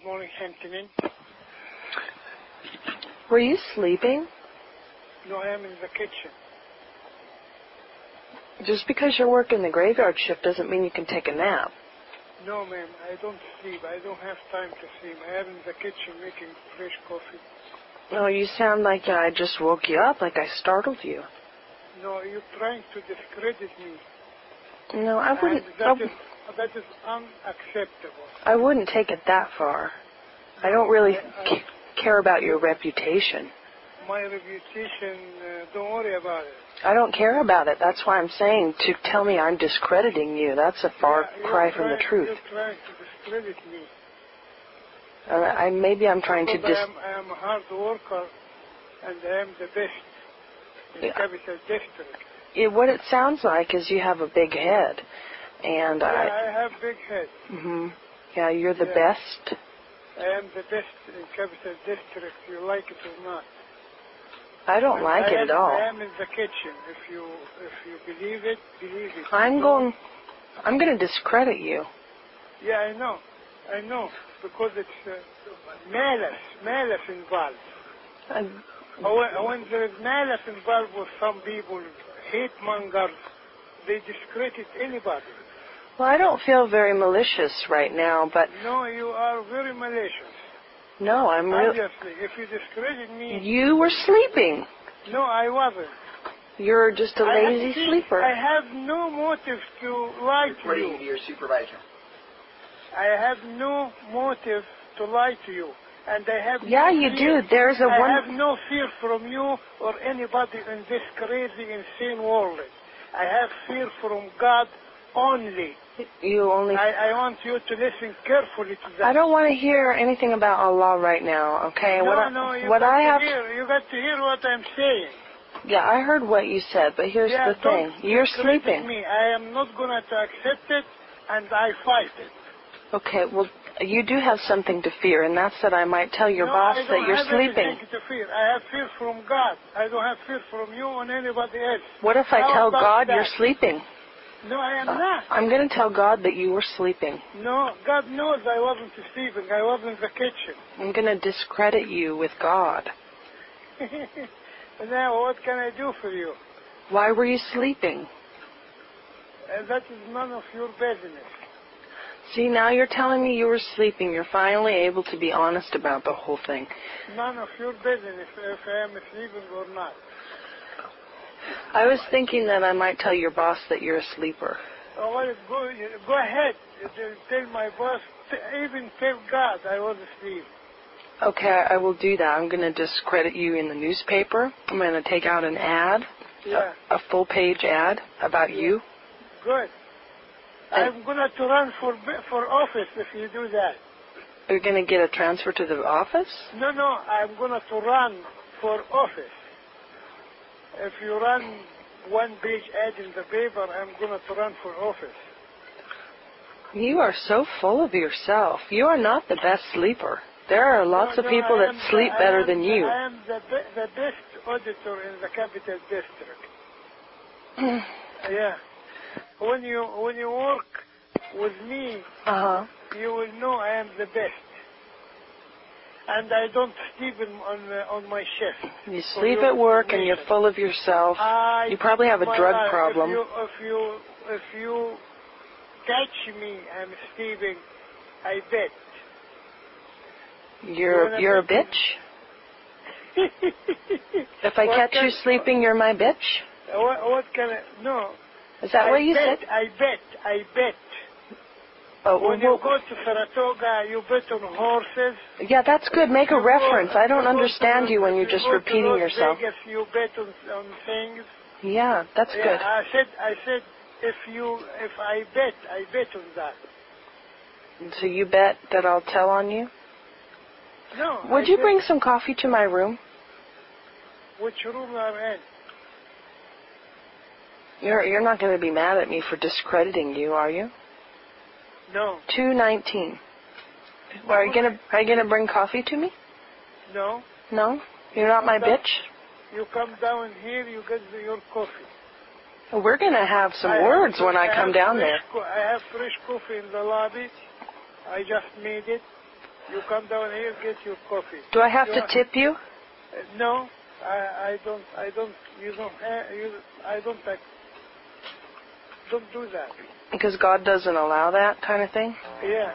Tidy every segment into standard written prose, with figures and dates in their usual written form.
morning, Hampton. Were you sleeping? No, I am in the kitchen. Just because you're working the graveyard shift doesn't mean you can take a nap. No, ma'am, I don't sleep. I don't have time to sleep. I am in the kitchen making fresh coffee. Oh, you sound like I just woke you up, like I startled you. No, you're trying to discredit me. No, I wouldn't. That is unacceptable. I wouldn't take it that far. I don't really care about your reputation. My reputation, don't worry about it. I don't care about it. That's why I'm saying to tell me I'm discrediting you. That's a far cry from the truth. You're trying to discredit me. Maybe I'm trying to I am a hard worker, and I am the best in Capital District. What it sounds like is you have a big head, and I have big head. Mhm. Yeah, you're the best. I am the best in Capital District. You like it or not? I don't like it at all. I am in the kitchen. If you believe it, believe it. I'm going to discredit you. Yeah, I know, because it's malice involved. When there is malice involved with some people, hate mongers, they discredit anybody. Well, I don't feel very malicious right now, but... No, you are very malicious. No, I'm really... Obviously, if you discredit me... You were sleeping. No, I wasn't. You're just a lazy sleeper. I have no motive to lie to you. Reporting to your supervisor. I have no motive to lie to you. And I have Yeah, you do. There's I have no fear from you or anybody in this crazy, insane world. I have fear from God only. You only... I want you to listen carefully to that. I don't want to hear anything about Allah right now, okay? You got to hear what I'm saying. Yeah, I heard what you said, but here's the thing. You're sleeping. Me. I am not going to accept it, and I fight it. Okay, well, you do have something to fear, and that's that I might tell your boss that you're sleeping. I don't have anything to fear. I have fear from God. I don't have fear from you or anybody else. What if I tell God you're sleeping? No, I am not. I'm going to tell God that you were sleeping. No, God knows I wasn't sleeping. I was in the kitchen. I'm going to discredit you with God. Now, what can I do for you? Why were you sleeping? That is none of your business. See, now you're telling me you were sleeping. You're finally able to be honest about the whole thing. None of your business if I am sleeping or not. I was thinking that I might tell your boss that you're a sleeper. Oh, well, go ahead. Tell my boss, even tell God I was asleep. Okay, I will do that. I'm going to discredit you in the newspaper. I'm going to take out an ad, a full-page ad about you. Good. I'm going to run for office if you do that. You're going to get a transfer to the office? No, I'm going to run for office. If you run one-page ad in the paper, I'm going to run for office. You are so full of yourself. You are not the best sleeper. There are lots of people that sleep better than you. I am the best auditor in the Capital District. Yeah. When you work with me, you will know I am the best. And I don't sleep on my shift. You sleep at work and you're full of yourself. You probably have a drug problem. If you catch me, I'm sleeping, I bet. You're a bitch? If I catch you sleeping, you're my bitch? What can I... No. Is that what you said? I bet. When you go to Saratoga, you bet on horses. Yeah, that's good. Make a reference. I don't understand you when you're just repeating yourself. Vegas, you bet on things. Yeah, that's good. I said, if I bet on that. So you bet that I'll tell on you? No. Would you bring some coffee to my room? Which room are in? You're not going to be mad at me for discrediting you, are you? No. 219. Are you gonna bring coffee to me? No. No? You're not my bitch? You come down here, you get your coffee. We're gonna have some words when I come down there. I have fresh coffee in the lobby. I just made it. You come down here, get your coffee. Do I have to tip you? No, I don't. You don't. I don't. Don't do that. Because God doesn't allow that kind of thing? Yeah.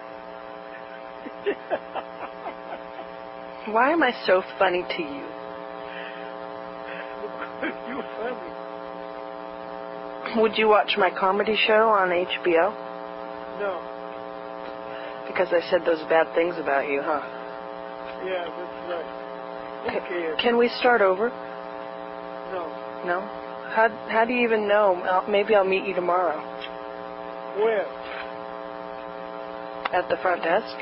Why am I so funny to you? You're funny. Would you watch my comedy show on HBO? No. Because I said those bad things about you, huh? Yeah, that's right. Okay. Can we start over? No. No? How do you even know? Maybe I'll meet you tomorrow. Where? At the front desk?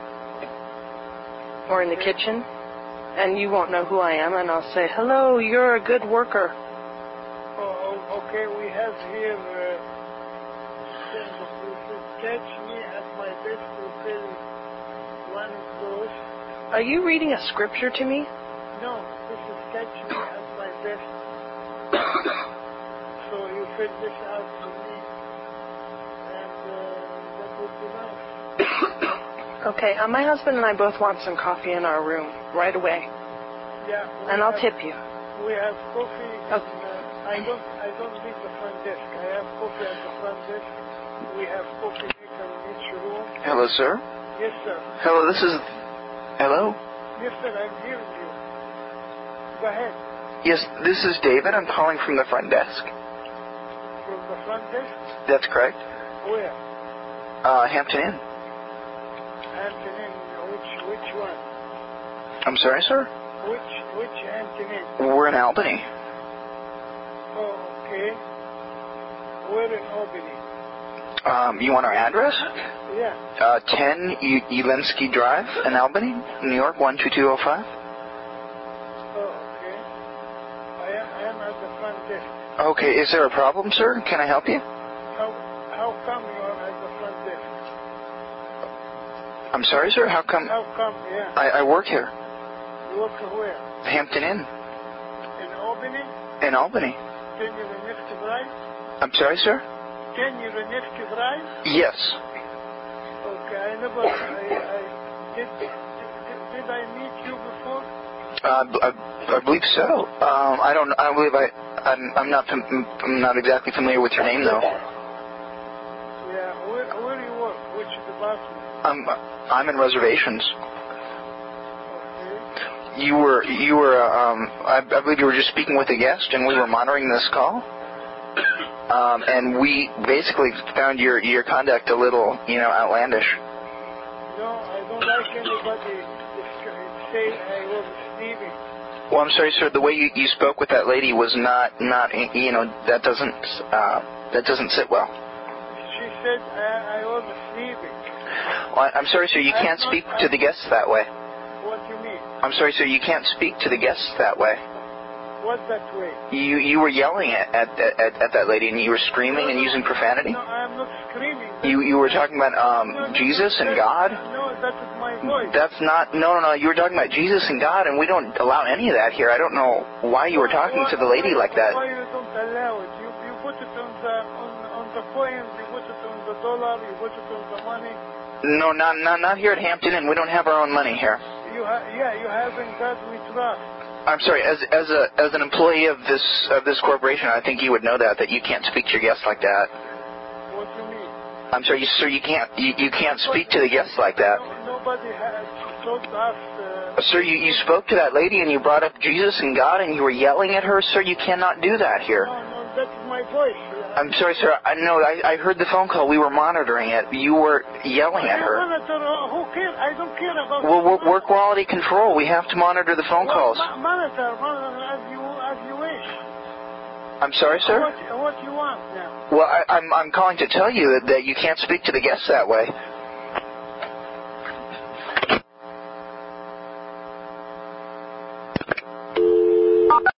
Or in the kitchen? And you won't know who I am, and I'll say, hello, you're a good worker. Oh, okay, we have here, catch me at my best to fill one of those. Are you reading a scripture to me? No, this is catch me at my best. So you fill this out for me, and that would be nice. Okay, my husband and I both want some coffee in our room right away. Yeah. And I'll tip you. We have coffee. Okay. I don't leave the front desk. I have coffee at the front desk. We have coffee maker in each room. Hello, sir. Yes, sir. Hello, this is... Hello? Yes, sir, I'm hearing you. Go ahead. Yes, this is David. I'm calling from the front desk. From the front desk? That's correct. Where? Hampton Inn. Hampton Inn. Which one? I'm sorry, sir? Which Hampton Inn? We're in Albany. Oh, okay. Where in Albany? You want our address? Yeah. 10 Elensky Drive in Albany, New York, 12205. Oh, okay. I am at the front desk. Okay, is there a problem, sir? Can I help you? How come you are at the front desk? I'm sorry, sir? How come? How come, yeah. I work here. You work where? Hampton Inn. In Albany? In Albany. 10 Nevsky Drive? I'm sorry, sir? 10 Nevsky Drive? Yes. Okay, I never... Did I meet you before? I believe so. I'm not exactly familiar with your name, though. Yeah, where do you work? Which department? I'm in reservations. Okay. You were I believe you were just speaking with a guest, and we were monitoring this call. And we basically found your conduct a little, outlandish. No, I don't like anybody say I was sleeping. Well, I'm sorry, sir. The way you spoke with that lady was not that doesn't sit well. She said I was sleeping. Well, I'm sorry, sir. You can't speak to the guests that way. What do you mean? I'm sorry, sir. You can't speak to the guests that way. What that way? You were yelling at that lady, and you were screaming and using profanity. No, I'm not screaming. You were talking about Jesus and God. No, that is my voice. That's not. No. You were talking about Jesus and God, and we don't allow any of that here. I don't know why you were talking to the lady like that. Why you don't allow it? You put it on the coins. You put it on the dollar. You put it on the money. No, not here at Hampton Inn. We don't have our own money here. You haven't that we trust. I'm sorry. As an employee of this corporation, I think you would know that you can't speak to your guests like that. What do you mean? I'm sorry, sir. You can't speak to the guests like that. Nobody has told us. Sir, you spoke to that lady and you brought up Jesus and God and you were yelling at her. Sir, you cannot do that here. No, that's my voice. I'm sorry, sir. I heard the phone call. We were monitoring it. You were yelling at her. Who cares? I don't care about. Well, we're quality control. We have to monitor the phone calls. Monitor as you wish. I'm sorry, sir. What you want now? Well, I'm calling to tell you that you can't speak to the guests that way.